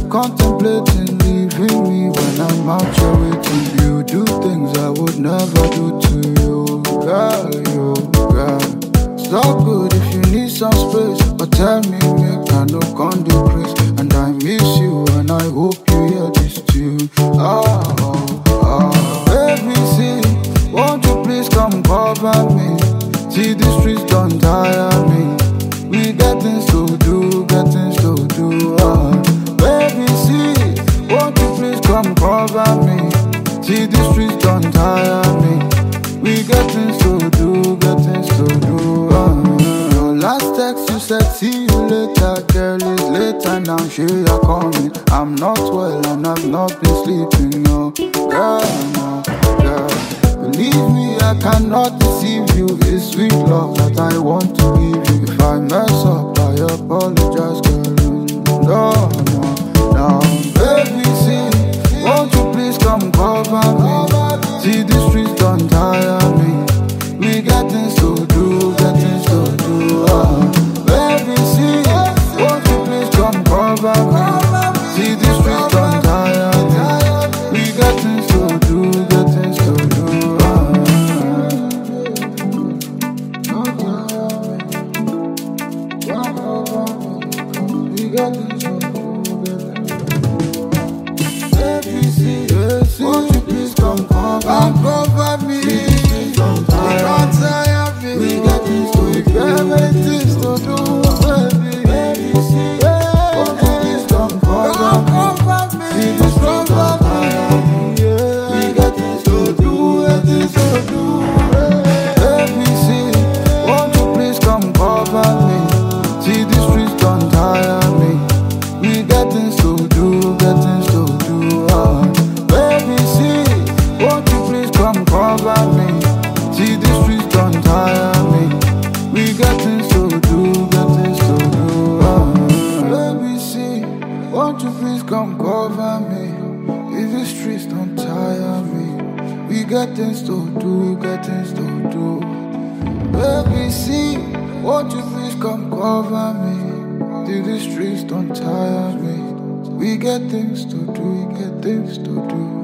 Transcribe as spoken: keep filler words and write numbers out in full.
contemplating leaving me when I'm out here waiting. You do things I would never do to you, girl, you, girl. It's not good if you need some space, but tell me, make I no con decrease. And I miss you, and I hope you hear this tune. Oh, oh, oh. Baby, see, won't you please come cover me? See, the streets don't tire me. We got things to do, got things to do. Oh. Baby, see, won't you please come cover me? See, the streets don't tire me. We got things to do, got things to do. Uh, your last text, you said, see you later. Girl, it's later now, sure you're coming. I'm not well and I've not been sleeping, no. Girl, no, girl. Believe me, I cannot deceive you. It's sweet love that I want to give you. If I mess up, I apologize, girl. No, no, no. Baby, see, won't you please come cover me? See, the streets don't tire me. We got things to do, got things to do. Uh. Baby, see, won't you please come cover me? See, the streets don't tire me. We got things to do, got things to do. Uh. We got things to do. Baby, see, see, won't you please come cover, come cover me? You can't tire me. We got things to do, things to do, baby. Baby, see, won't you please come cover, come cover me? See, this don't tire me. We got things to do, things to do. Baby, see, won't you please come cover me? See, the streets don't tire me. We got things to do, got things to do. Uh. Baby, see, won't you please come cover me? See, the streets don't tire me. We got things to do, got things to do. Uh. Baby, see, won't you please come cover me? See, the streets don't tire me. We got things to do, got things to do. Baby, see, won't you please come cover me? See, the streets don't tire me. We got things to do, we got things to do.